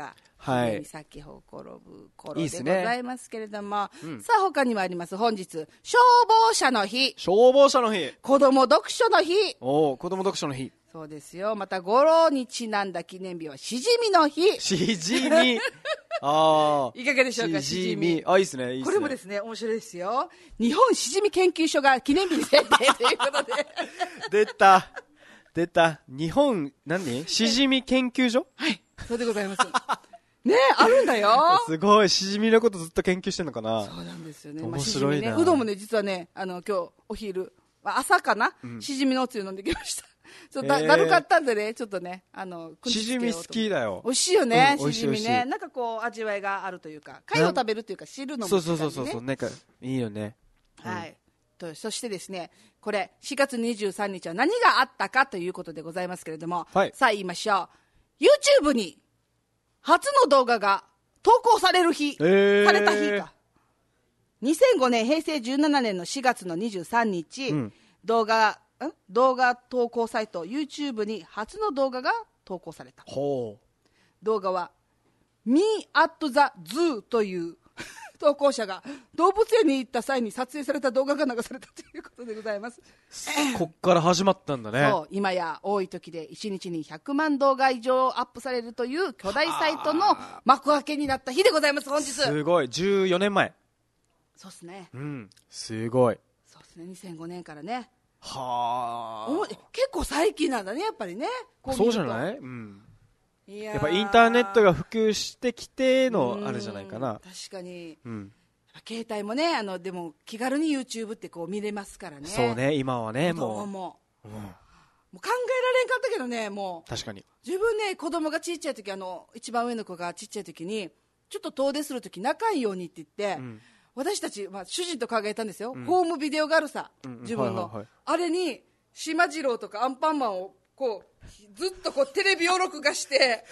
はい上に咲き誇る頃でごいいっすねざいますけれども、 うんさあ他にもあります。本日消防車の日、 消防車の日。 子供読書の日。 おお、子供読書の日。 そうですよ。また語呂にちなんだ記念日はしじみの日。 しじみ。ああ。 いかがでしょうか、しじみ。 あ、いいっすね、いいっすね。 これもですね、面白いですよ。日本しじみ研究所が記念日に制定ということで。 出た。出た。日本、しじみ研究所。 はい、そうでございます。ね、あるんだよ。 すごい、しじみのことずっと研究してんのかな。 そうなんですよね。 面白いなしじみね、うどんもね、実はね、今日お昼、朝かな、しじみのおつゆ飲んできました。ちょっとだるかったんでね、ちょっとね、 しじみ好きだよ。 美味しいよね、 うん、 しじみ美味しいね。なんかこう、味わいがあるというか、貝を食べるというか、汁飲むってそう感じね。 そう、なんか、いいよね。 はい。そしてですね、これ、4月23日は何があったかということでございますけれども、 はいさあ言いましょう。YouTube に、初の動画が投稿される日、された日か。2005年、平成17年の4月の23日、 うん動画投稿サイト YouTube に初の動画が投稿された。 ほ動画は Me at the Zoo という投稿者が動物園に行った際に撮影された動画が流されたということでございます。 う。こっから始まったんだね。 そう、今や多い時で1日に100万動画以上アップされるという巨大サイトの幕開けになった日でございます。本日。 すごい、14年前。 そうですね。 うん、すごい。 そうですね。2005年からね。 は結構最近なんだね、やっぱりね。 あ。そうじゃない？うん。 ややっぱインターネットが普及してきてのあれじゃないかな。 確かに。 うん。 携帯もね、でも気軽に YouTube ってこう見れますからね。 そうね、今はね、 子供もも。 う。うん。 もう考えられんかったけどね、もう。 確かに。 自分ね、子供がちっちゃい時、一番上の子がちっちゃい時に、ちょっと遠出する時仲いいようにって言って、 うん私たち、主人と考えたんですよ。ホームビデオがあるさ、自分の、 はいはいはい。 あれに、島次郎とかアンパンマンを、こう、ずっとこう、テレビを録画して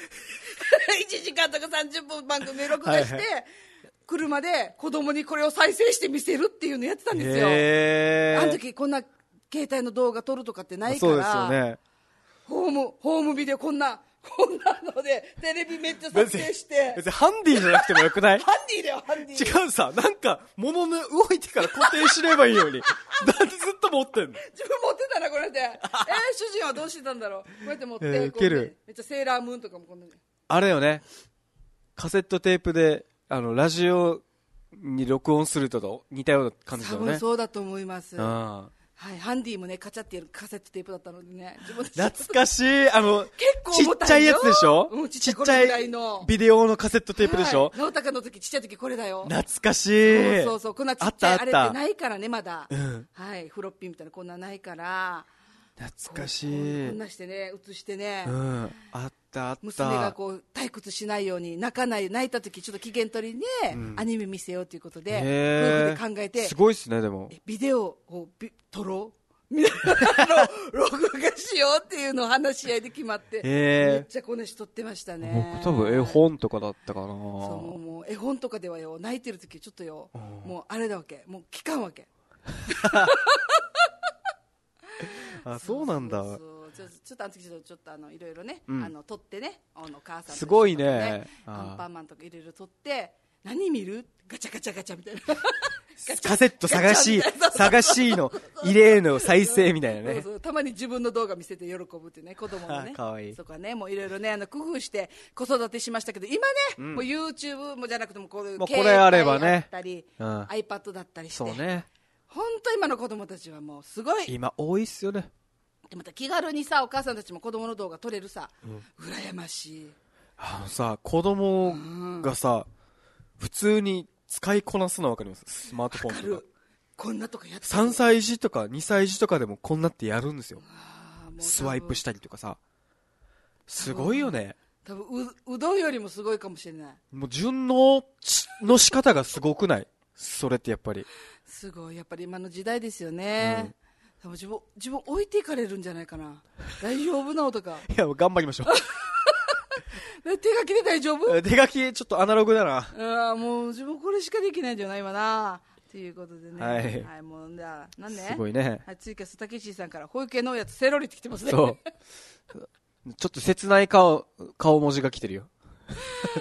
、1時間とか30分番組を録画して、 はい車で子供にこれを再生して見せるっていうのやってたんですよ。 へー。 あの時こんな携帯の動画撮るとかってないかそうですよら、 ね。 ホームビデオこんなのでテレビめっちゃ撮影して別にハンディじゃなくてもよくない？ ハンディだよハンディ。 違うさ、なんか、物の動いてから固定すればいいのに。なんでずっと持ってんの？ 自分持ってたなこれで主人はどうしてたんだろう。こうやって持って、 ウケるこうねめっちゃセーラームーンとかもこんなにあれよね。カセットテープで、ラジオに録音すると似たような感じだ多よね。 分そうだと思います。 うんはい、ハンディもねカチャってやるカセットテープだったのでね、自分で懐かしい。 結構ちっ重たいよちゃいやつでしょ？ うん、ちっちゃいちっちゃこれぐらいのいビデオのカセットテープでしょ？ はい、直高の時ちっちゃい時これだよ。 懐かしい。 そうこんなちっちゃいあれってい。 ないからねまだ、 うんはいフロッピーみたいなこんなないから懐かしこいん。なしてね映してね、 うん。あった。 娘がこう退屈しないように泣いた時ちょっと機嫌取りに、アニメ見せようということでへー夫婦で考えてすごいっすね、でも。 ビデオを撮ろうみたいな録画しようっていうのを話し合いで決まってめっちゃこの人撮ってましたね。 僕多分絵本とかだったかな。 そうもう絵本とかではよ泣いてる時ちょっとよもうあれだわけもう聞かんわけあ、そうなんだ。 そうちょっとあの時ちょっといろいろね、 うん撮ってねお母さんとすごいねアンパンマンとかいろいろ撮って何見るガチャガチャガチャみたいなカセット探しの入れの再生みたいなね。 そうたまに自分の動画見せて喜ぶってね子供のねかわいい。 そこはねもういろいろね工夫して子育てしましたけど今ね、もう YouTube もじゃなくてもこういうもうこれあればね携帯だったり、 うん iPad だったりしてそうね。 本当今の子供たちはもうすごい今多いっすよね。 でまた気軽にさお母さんたちも子供の動画撮れるさ、羨ましい。 さ、子供がさ、普通に使いこなすの分かります？スマートフォンとか。 わかるこんなとかやって 3歳児とか2歳児とかでもこんなってやるんですよ。 もうスワイプしたりとかさ。すごいよね。 多分うどんよりもすごいかもしれない。 もう順応の仕方がすごくない？それってやっぱり。 すごいやっぱり今の時代ですよね、多分自分置いていかれるんじゃないかな。大丈夫なのとかいや、頑張りましょう。 手書きで大丈夫？ 手書きちょっとアナログだな。 もう自分これしかできないんじゃない今なということでね。 はいもうじゃあ何ね。 すごいね。 はい、ツイキャスたけしさんから保育園のおやつセロリって来てますね。 そう。ちょっと切ない顔文字が来てるよ。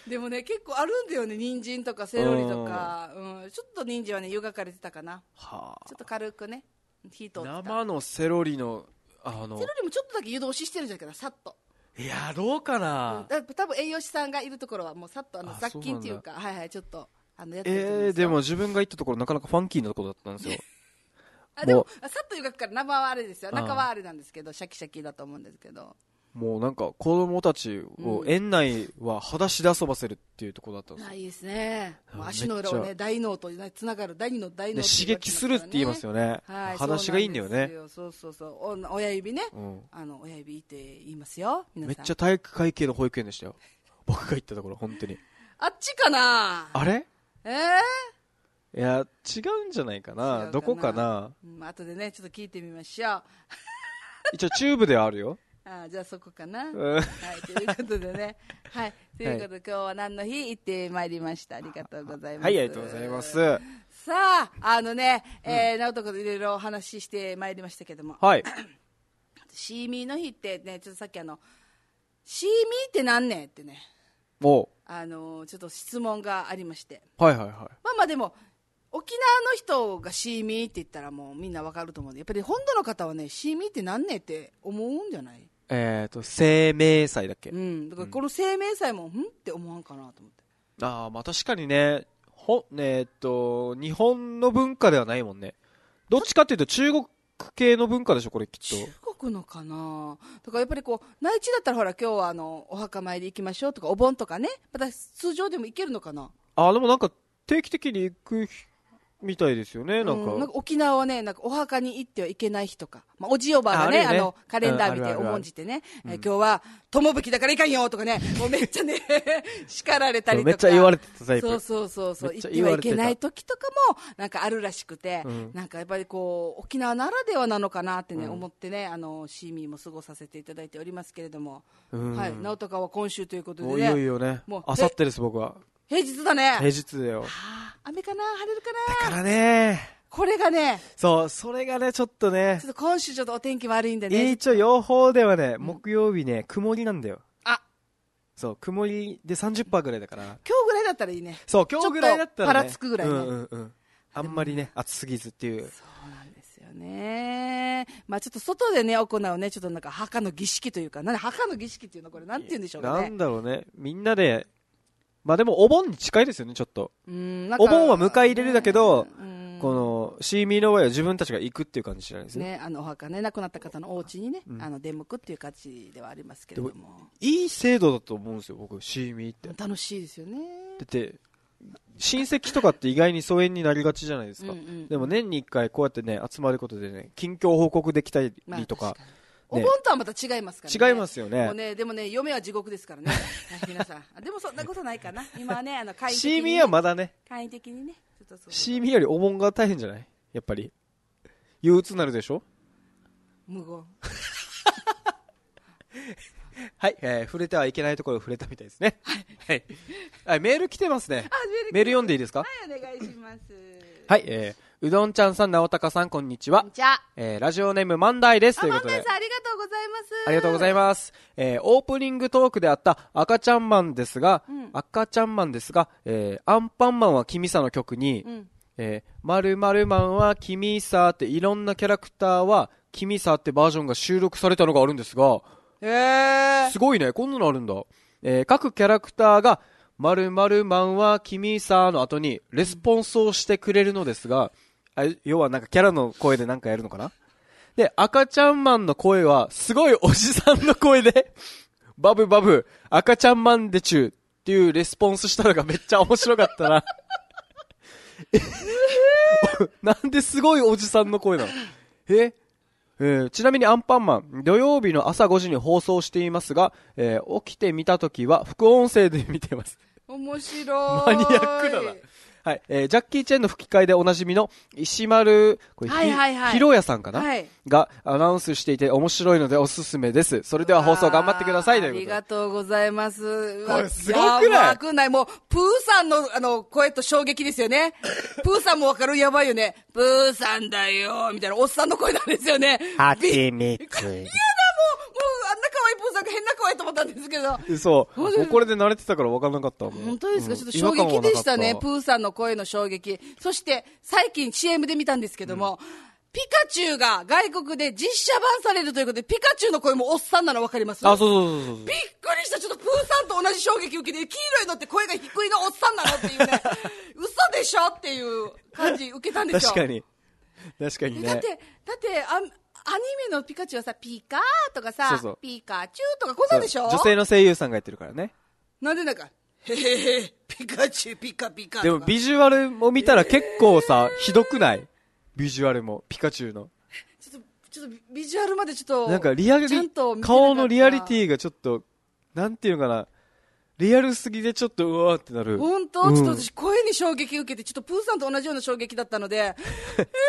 でもね結構あるんだよね、人参とかセロリとか、ちょっと人参はね湯がかれてたかな、 はあ、 ちょっと軽くね火通ってた。 生のセロリのセロリもちょっとだけ湯通ししてるんじゃないかな、さっと。 やろうかな、 多分栄養士さんがいるところはもうさっと雑菌っていうか、はいはい、ちょっとやってると思うんすよ。 でも自分が行ったところなかなかファンキーなところだったんですよでもさっと湯がくから生はあれですよ、中はあれなんですけどシャキシャキだと思うんですけど、 もうなんか子供たちを園内は裸足で遊ばせるっていうところだったんですよ、 いいですね。もう足の裏をね大脳とつながる第二の大脳、 刺激するって言いますよね、 はい、 裸足がいいんだよね。 そう親指ね、親指って言いますよ皆さん。 めっちゃ体育会系の保育園でしたよ僕が行ったところ。本当にあっちかな、 あれいや違うんじゃないかな、どこかな、 後でねちょっと聞いてみましょう一応チューブではあるよじゃあそこかな、はい、ということでねはいということで、今日は何の日行ってまいりました。ありがとうございます。 はい、ありがとうございます。 さあ直人君といろいろお話ししてまいりましたけども、 はいシーミーの日ってね、ちょっとさっきシーミーって何ねってね、 おちょっと質問がありまして、 はいはいはい。 まあでも沖縄の人がシーミーって言ったらもうみんなわかると思うんで、やっぱり本土の方はねシーミーって何ねって思うんじゃない？ 生命祭だっけ。 だからこの生命祭もって思わんかなと思って。 まあ確かにね、日本の文化ではないもんね。どっちかっていうと中国系の文化でしょこれきっと。 中国のかな。だからやっぱりこう内地だったらほら今日はお墓参り行きましょうとかお盆とかね、また通常でも行けるのかな。 でもなんか定期的に行くみたいですよね。なんか沖縄はね、なんかお墓に行ってはいけない日とか、おじおばがね、カレンダー見て重んじてね、今日は友吹だからいかんよとかね、もうめっちゃね叱られたりとか、 めっちゃ言われてたタイプ。 そう行ってはいけない時とかもなんかあるらしくて、なんかやっぱりこう沖縄ならではなのかなってね、思ってね、シーミーも過ごさせていただいておりますけれども、はい、直人は今週ということでね、 いよいよね、あさってです僕は。 平日だね。 平日だよ。 雨かな、晴れるかな。 だからね、 これがね、 それがねちょっとね、 ちょっと今週ちょっとお天気悪いんでね。 一応予報ではね、木曜日ね曇りなんだよ。そう曇りで 30% ぐらいだから。 今日ぐらいだったらいいね。 そう今日ぐらいだったらね、 パラつくぐらいね。 あんまりね暑すぎずっていう。 そうなんですよね。まあちょっと外でね行うね、ちょっとなんか墓の儀式というか、墓の儀式っていうのこれなんて言うんでしょうかね。 なんだろうね、みんなで。まあでもお盆に近いですよねちょっと。お盆は迎え入れるだけど、このシーミーの場合は自分たちが行くっていう感じじゃないですね。 お墓ね、亡くなった方のお家にね、出向くっていう感じではありますけれども。 いい制度だと思うんですよ僕シーミーって。 楽しいですよね。 だって親戚とかって意外に疎遠になりがちじゃないですか。でも年に1回こうやってね集まることでね近況報告できたりとか。 お盆とはまた違いますからね。違いますよね。 もうね、でもね、嫁は地獄ですからね。皆さん。でもそんなことないかな。今はね、簡易的に、ね。 シーミーはまだね。 簡易的にね。 シーミーよりお盆が大変じゃない？やっぱり。憂鬱になるでしょ？ 無言。 はい、触れてはいけないところを触れたみたいですね。はい。メール来てますね。メール読んでいいですか？ はい、お願いします。 はい、うどんちゃんさん、なおたかさん、こんにちは。 こんにちは。 ラジオネーム万代です。ということで。 万代さん、ありがとうございます。 ありがとうございます。オープニングトークであった赤ちゃんマンですが、アンパンマンは君さの曲に、〇〇マンは君さっていろんなキャラクターは君さってバージョンが収録されたのがあるんですが、すごいね、こんなのあるんだ。各キャラクターが〇〇マンは君さの後にレスポンスをしてくれるのですが、要はなんかキャラの声でなんかやるのかな。で、赤ちゃんマンの声はすごいおじさんの声でバブバブ赤ちゃんマンでちゅうっていうレスポンスしたのがめっちゃ面白かったな。なんですごいおじさんの声なの？ちなみにアンパンマン土曜日の朝5時に放送していますが、起きてみたときは副音声で見てます。 面白い。 マニアックだな。はい、ジャッキーチェンの吹き替えでおなじみの石丸ひろやさんかな、がアナウンスしていて面白いのでおすすめです。それでは放送頑張ってくださいということで。 ありがとうございます。 これすごくない？ もうプーさんの声と衝撃ですよね。プーさんもわかる？やばいよね。プーさんだよみたいなおっさんの声なんですよね。 はちみつ。 嫌だもうあんな可愛いプーさんが変な声と思ったんですけど。 そうこれで慣れてたから分からなかったもん。 本当ですか、ちょっと衝撃でしたね、プーさんの声の衝撃。そして最近 CM で見たんですけども、ピカチュウが外国で実写版されるということで、ピカチュウの声もおっさんなの分かります？ そうびっくりした。ちょっとプーさんと同じ衝撃受けて、黄色いのって声が低いのおっさんなのっていうね嘘でしょっていう感じ受けたんですよ。 確かにね。 だってアニメのピカチュウはさ、ピカーとかさ、ピカチュウとかこんなんでしょ。 女性の声優さんがやってるからね。 なんでへへへピカチュウピカピカ。 でもビジュアルも見たら結構さ、ひどくない？ビジュアルもピカチュウのちょっとビジュアルまでちょっとなんか顔のリアリティがちょっとなんていうのかな、リアルすぎてちょっとうわーってなる。 本当、ちょっと私声に衝撃受けて、ちょっとプーさんと同じような衝撃だったので変な声、おっさんの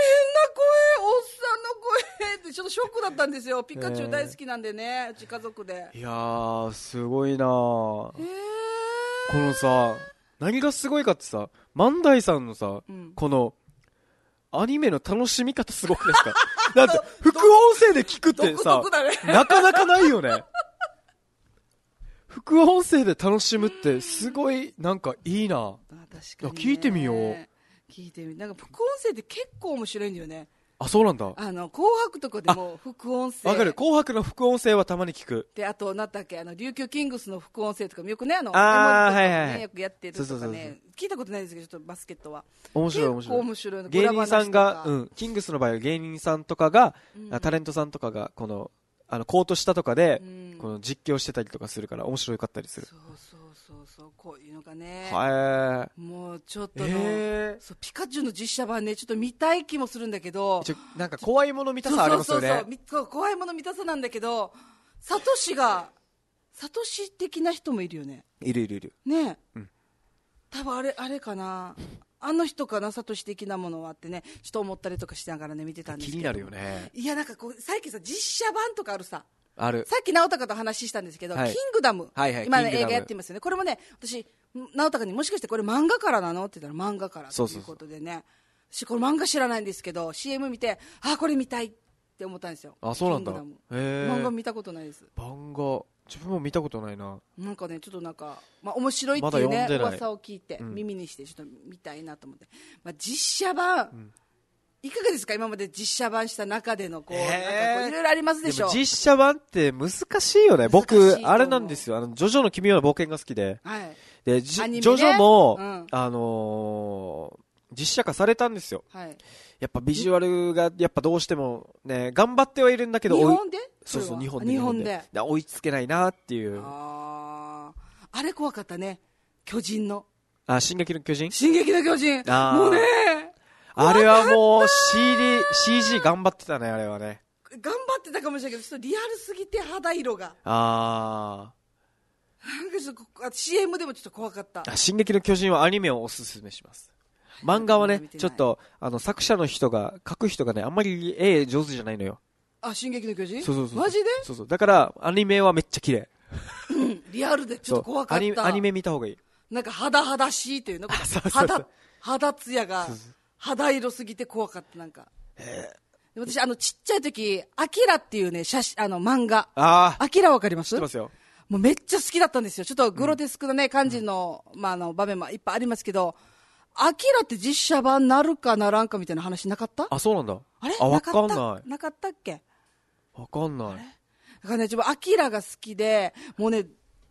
声ってちょっとショックだったんですよ。ピカチュウ大好きなんでね、うち家族で。 いやーすごいなー。このさ、何がすごいかってさ、万代さんのさ、このアニメの楽しみ方すごくないですか？だって副音声で聞くってさ、なかなかないよね。副音声で楽しむってすごいなんかいいな。確かに、ね、聞いてみよう。 なんか副音声って結構面白いんだよね。 あ、そうなんだ。 紅白とかでも副音声。 わかる。紅白の副音声はたまに聞く。 で、あと、なんだっけ、琉球キングスの副音声とかもよくね、 はいよくやってるとかね。聞いたことないですけど、ちょっとバスケットは。 面白い。 面白い。 芸人さんが、キングスの場合は芸人さんとかが、タレントさんとかが、コート下とかで、この実況してたりとかするから面白かったりする。 そうこういうのがね。もうちょっとピカチュウの実写版ね、ちょっと見たい気もするんだけど、 なんか怖いもの見たさありますよね。 怖いもの見たさなんだけど、サトシ的な人もいるよね。 いるね。多分あれかな、あの人かな、サトシ的なものはってね、ちょっと思ったりとかしながらね見てたんですけど。 気になるよね。 いや、なんか最近さ、実写版とかあるさ。 ある。 さっき直隆と話したんですけど、キングダム、今の映画やってますよね。これもね、私直隆にもしかしてこれ漫画からなのって言ったら漫画からということでね、私これ漫画知らないんですけど CM 見て、これ見たいって思ったんですよ。 あ、そうなんだ。 漫画見たことないです。 漫画自分も見たことないな。 なんかね、ちょっとなんか、面白いっていうね、噂を聞いて、耳にしてちょっと見たいなと思って、実写版、いかがですか？今まで実写版した中でのいろいろありますでしょ。 実写版って難しいよね。僕あれなんですよ、ジョジョの奇妙な冒険が好きで、でジョジョも、実写化されたんですよ。やっぱビジュアルがやっぱどうしてもね、頑張ってはいるんだけど、 日本で？ そう日本で追いつけないなっていう。 あれ怖かったね、巨人の。 進撃の巨人もうね、 あれはもう CG 頑張ってたね、あれはね。 頑張ってたかもしれないけど、ちょっとリアルすぎて肌色が。なんかちょっと CM でもちょっと怖かった。 進撃の巨人はアニメをおすすめします。漫画はね、ちょっと作者の人が描く人がね、あんまり絵上手じゃないのよ。 進撃の巨人？ そうマジで？ そうだからアニメはめっちゃ綺麗。 リアルでちょっと怖かった。 アニメ見た方がいい。 なんか肌しいというの、肌ツヤが肌色すぎて怖かった。なんか私ちっちゃい時アキラっていうね漫画、アキラわかります？ 知ってますよ。 もうめっちゃ好きだったんですよ。ちょっとグロテスクなね感じの場面もいっぱいありますけど、アキラって実写版なるかならんかみたいな話なかった？ そうなんだ。 あれ？ わかんない。 なかったっけ？ わかんない。 だからね、自分アキラが好きで、もうね、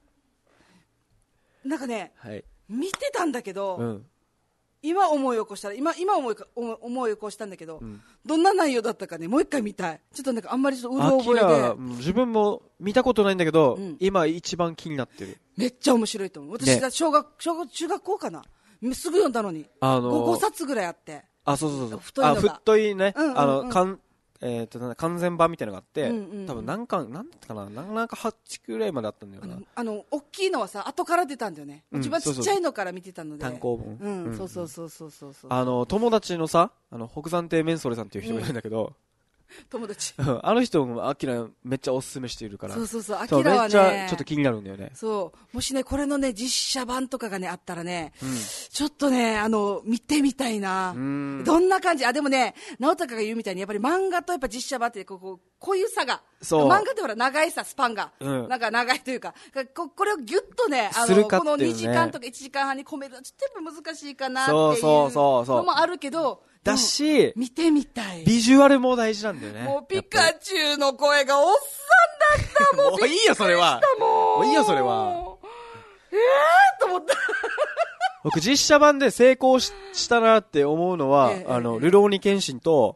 なんかね、見てたんだけど、今思い起こしたんだけど、どんな内容だったかね、もう一回見たい。ちょっとなんかあんまりちょっとうろ覚えで。 自分も見たことないんだけど、今一番気になってる。 めっちゃ面白いと思う。私、中学校かな、すぐ読んだのに、5冊ぐらいあって。 そう。 太いね、完全版みたいなのがあって、多分何巻なんかな、なんか8くらいまであったんだよな。 大きいのはさ、後から出たんだよね。一番ちっちゃいのから見てたので。 単行本。 そう。 友達のさ、北山亭メンソレさんっていう人がいるんだけど、 友達。 あの人もアキラめっちゃおすすめしているから。 そうそうそう、アそうキラはね。 めっちゃちょっと気になるんだよね。 そう。もしね、これのね、実写版とかがね、あったらね、 うんちょっとね、見てみたいな。どんな感じでもね、直高が言うみたいに、やっぱり漫画とやっぱ実写版って、こういう差が。 そう漫画ってほら、長いさ、スパンが。 うんなんか長いというか、これをギュッとね、 するかっていうねこの2時間とか1時間半に込めるのはちょっとやっぱ難しいかなっていうそうのもあるけど、 だし、 見てみたい。 ビジュアルも大事なんだよね。 もうピカチュウの声がおっさんだったもん。 もういいよそれは。もういいよそれは。 と思った。 僕実写版で成功したなって思うのは、ルローニケンシンと、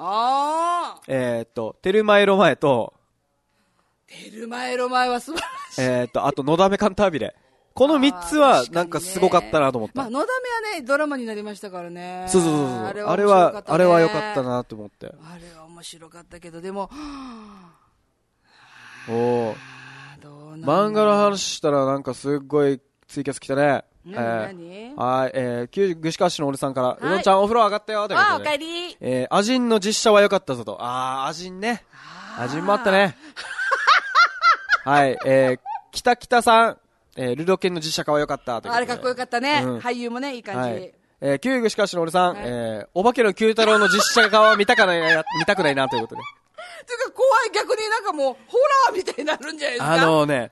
テルマエロマエと、 テルマエロマエは素晴らしい。 あと、のだめカンタービレ。この3つは、なんかすごかったなと思った。 まあ、のだめはね、ドラマになりましたからね。 そうそうそう。あれは良かったなと思って。 あれは面白かったけど、でも、 漫画の話したらなんかすっごいツイキャス来たね。 何はい、旧串川市の俺さんから、うどんちゃんお風呂上がったよということで。 おかえり。 アジンの実写は良かったぞと。アジンね。アジンもあったね。はい、北さん、ルドケンの実写化は良かったということで。 あれかっこよかったね。俳優もね、いい感じ。 旧串川市の俺さん、お化けの九太郎の実写化は見たくないなということで。 ていうか怖い、逆になんかもう、ホラーみたいになるんじゃないですか。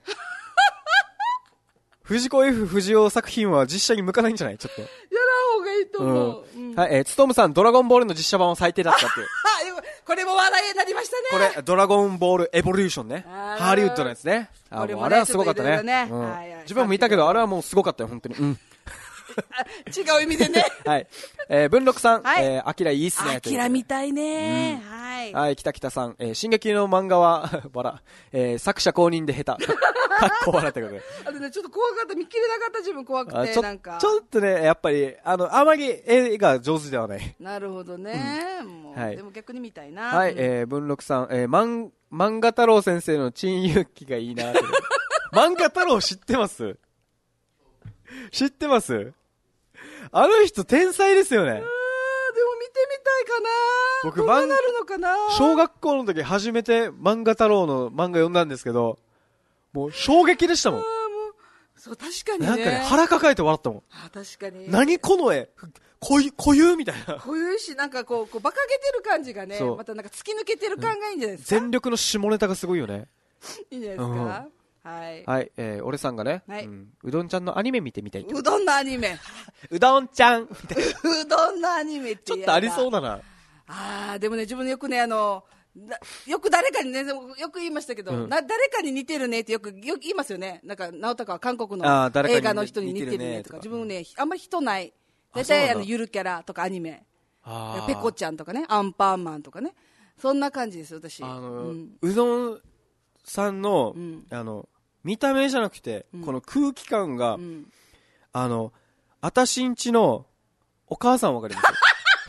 藤子 F 不二雄作品は実写に向かないんじゃないちょっと。 やらん方がいいと思う。 はい、つとむさん、ドラゴンボールの実写版は最低だったっていう。 これも話題になりましたね。これ、ドラゴンボールエボリューションね。ハリウッドのやつね。あれはすごかったね。自分も見たけど、あれはもうすごかったよ、本当に。 違う意味でね。 はい。文六さん、アキラいいっすね。 アキラみたいね。 はい。北さん、進撃の漫画は、作者公認で下手。かっこ笑ってことで。 ちょっと怖かった。見切れなかった自分怖くて、なんか。 ちょっとね、やっぱり、あまり絵が上手ではない。 なるほどね。でも逆に見たいな。 はい。文六さん、漫画太郎先生の珍遊記がいいな。漫画太郎知ってます？知ってます？あの人天才ですよね。でも見てみたいかな。 僕どうなるのかな。 小学校の時初めて漫画太郎の漫画読んだんですけど、もう衝撃でしたもん。 そう確かにね。 なんかね腹抱えて笑ったもん。 確かに。 何この絵、固有みたいな。 固有しなんかこう馬鹿げてる感じがね、またなんか突き抜けてる感がいいんじゃないですか。 全力の下ネタがすごいよね。 いいんじゃないですか。 はい、俺さんがね、うどんちゃんのアニメ見てみたい。 うどんのアニメ。 うどんちゃんみたいな。うどんのアニメってちょっとありそうだな。 でもね、自分でよくね、よく誰かにね、よく言いましたけど、誰かに似てるねってよく言いますよね。なんか、直高は韓国の映画の人に似てるねとか、自分ね、あんまり人ない。大体ゆるキャラとかアニメ。ペコちゃんとかね、アンパンマンとかね。そんな感じです、私。 うどんさんの、見た目じゃなくて、この空気感が、あたしんちのお母さんわかります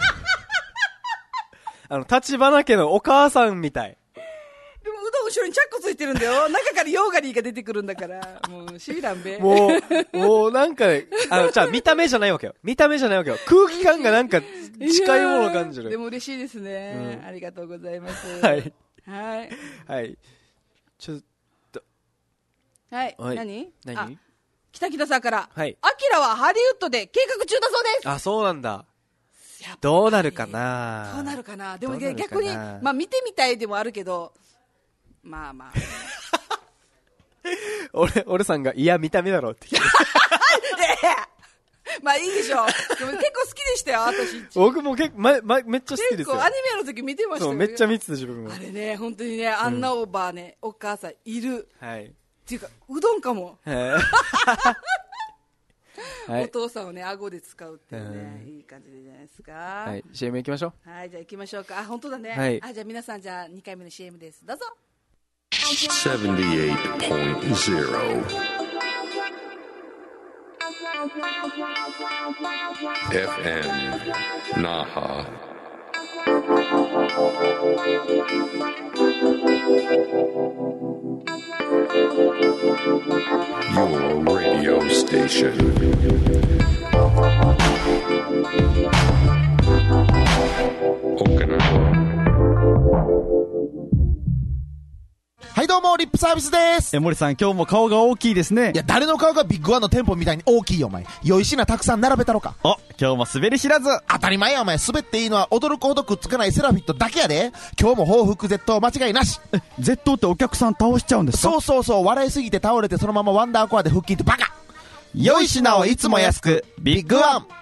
立花家のお母さんみたい。 でもうどん後ろにチャックついてるんだよ。中からヨーガリーが出てくるんだから。もう知らんべ。 もうなんか、じゃあ見た目じゃないわけよ。空気感がなんか近いものを感じる。 でも嬉しいですね。ありがとうございます。 はい。ちょっと。 はい。何北さんから。アキラはハリウッドで計画中だそうです。 あ、そうなんだ。どうなるかな。 でも逆に、まあ見てみたいでもあるけど、まあ。 俺さんが、いや、見た目だろって聞いて。 まあいいでしょう。でも結構好きでしたよ、私。 僕もめっちゃ好きですよ。 結構アニメの時見てましたよ。 めっちゃ見てた自分も。 あれね、本当にね、あんなおばあね、お母さんいる。 はい。 っていうか、うどんかも。お父さんをね、顎で使うっていうね、いい感じでじゃないですか。 はい、CM 行きましょう。 はい、じゃあ行きましょうか。本当だね。 はい。 じゃあ皆さん、じゃあ2回目の CM です。どうぞ。 78.0 FM Naha. Your radio station. Okinawa. はいどうも、リップサービスです。 森さん、今日も顔が大きいですね。 いや、誰の顔がビッグワンの店舗みたいに大きいよ、お前。良い品たくさん並べたのか。 お、今日も滑り知らず。 当たり前や、お前。滑っていいのは驚くほどくっつかないセラフィットだけやで。今日も報復絶倒間違いなし。 絶倒ってお客さん倒しちゃうんですか？ そうそうそう。笑いすぎて倒れてそのままワンダーコアで腹筋ってバカ。 良い品をいつも安く、ビッグワン。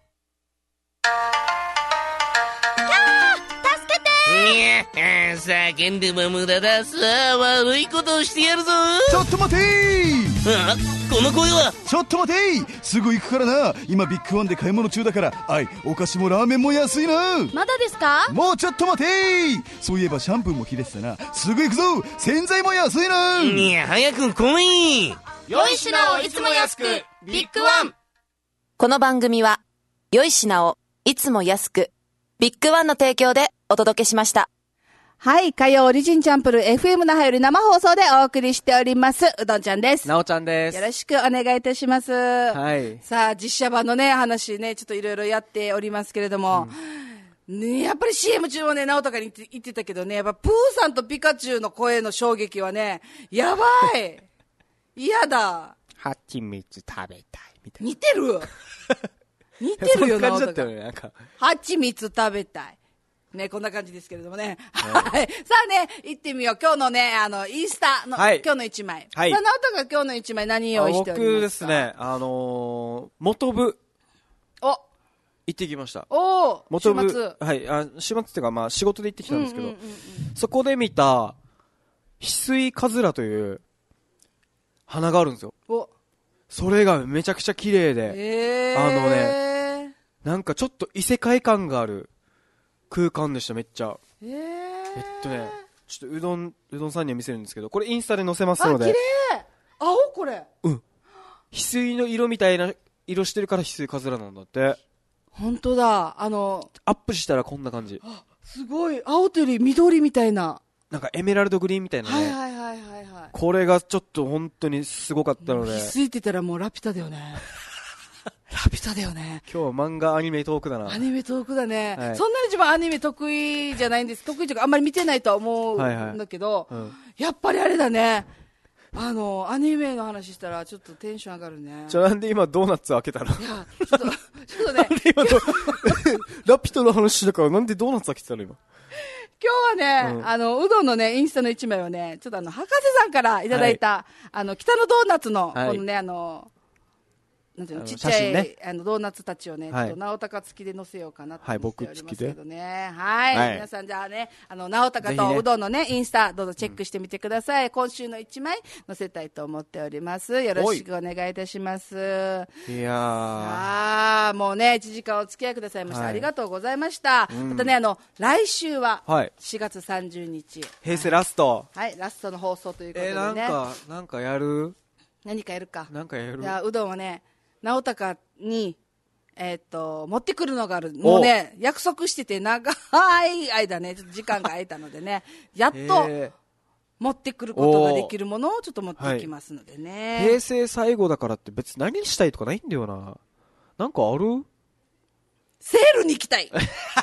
叫んでも無駄だ。さあ、悪いことをしてやるぞ。 ちょっと待てー。 あ、この声は。 ちょっと待てー。すぐ行くからな。今ビッグワンで買い物中だから。お菓子もラーメンも安いな。 まだですか？ もうちょっと待てー。そういえばシャンプーも切れてたな。すぐ行くぞ。洗剤も安いな。 いや、早く来い。 良い品をいつも安く、ビッグワン。 この番組は良い品をいつも安く、ビッグワンの提供でお届けしました。 はい、火曜オリジンチャンプル FM 那覇より生放送でお送りしております。うどんちゃんです。 なおちゃんです。 よろしくお願いいたします。 はい。 さあ、実写版のね、話ね、ちょっといろいろやっておりますけれども、ね、やっぱり CM 中もね、なおとかに言ってたけどね、やっぱプーさんとピカチュウの声の衝撃はね、やばい。嫌だ。 はちみつ食べたいみたいな。 似てる似てるよな、 そんな感じだったよね、なんか。 はちみつ食べたい。ね、こんな感じですけれどもね。はい。さあね、行ってみよう。今日のね、インスタの、今日の一枚。はい。さあ、なおとが今日の一枚何用意しておりますか？ 僕ですね、元部。 行ってきました。 元部。週末。 はい。週末っていうか、まあ、仕事で行ってきたんですけど、そこで見た、翡翠カズラという花があるんですよ。それがめちゃくちゃ綺麗で、なんかちょっと異世界感がある空間でした、めっちゃ。ちょっとうどんさんには見せるんですけど、これインスタで載せますので。 綺麗。青これ。 翡翠の色みたいな色してるから翡翠カズラなんだって。 本当だ。アップしたらこんな感じ。 すごい。青というより緑みたいな。 なんかエメラルドグリーンみたいなね。 はい。 これがちょっと本当にすごかったので。 翡翠って言ったらもうラピュタだよね。ラピュタだよね。 今日は漫画アニメトークだな。 アニメトークだね。はい、そんなに自分アニメ得意じゃないんです。得意というかあんまり見てないとは思うんだけど、やっぱりあれだね。アニメの話したらちょっとテンション上がるね。 なんで今ドーナツ開けたの？いや、ちょっとね。 ラピュタの話だからなんでドーナツ開けてたの今？ 今日はね、うどんのね、インスタの一枚をね、ちょっと博士さんからいただいた、北のドーナツの、このね、なんていうの、ちっちゃい、ドーナツたちをね、ちょっと直高付きで載せようかなと思っておりますけどね。はい。皆さんじゃあね、直高とうどんのね、インスタ、どうぞチェックしてみてください。今週の一枚載せたいと思っております。よろしくお願いいたします。 いやー。もうね、1時間お付き合いくださいました。ありがとうございました。またね、来週は、4月30日。 平成ラスト。 はい、ラストの放送ということでね。 なんかやる？ 何かやるか。 なんかやる？ じゃあ、うどんはね、直高に、持ってくるのがある。もうね、約束してて長い間ね、ちょっと時間が空いたのでね、やっと持ってくることができるものをちょっと持ってきますのでね。 平成最後だからって別に何したいとかないんだよな。なんかある？ セールに行きたい。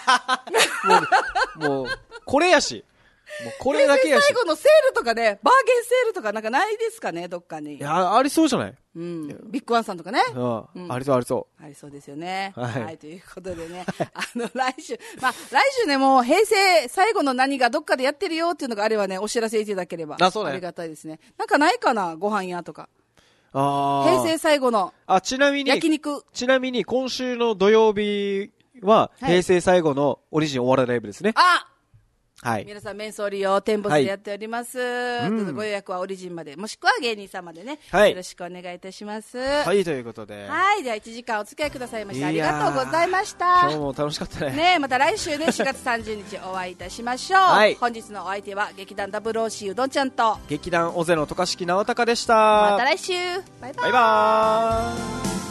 もう、これやし。もうこれだけやし。 最後のセールとかね、バーゲンセールとかなんかないですかね、どっかに。 いや、ありそうじゃない？ ビッグワンさんとかね。 ありそうありそう。 ありそうですよね。はい、ということでね、来週ね、もう平成最後の何がどっかでやってるよっていうのがあればね、お知らせいただければ。ありがたいですね。なんかないかな、ご飯屋とか。平成最後の。 ちなみに、 焼肉。 ちなみに今週の土曜日は、平成最後のオリジンお笑いライブですね。はい。 皆さん、メンソーリをテンボスでやっております。どうぞご予約はオリジンまで、もしくは芸人さんまでね、よろしくお願いいたします。 はい、ということで。 はい、では1時間お付き合いくださいまして、ありがとうございました。 今日も楽しかったね。 ね、また来週ね、4月30日お会いいたしましょう。はい。本日のお相手は、劇団 WOC うどんちゃんと、 劇団オゼの渡嘉敷直隆でした。 また来週。バイバーイ。 バイバーイ。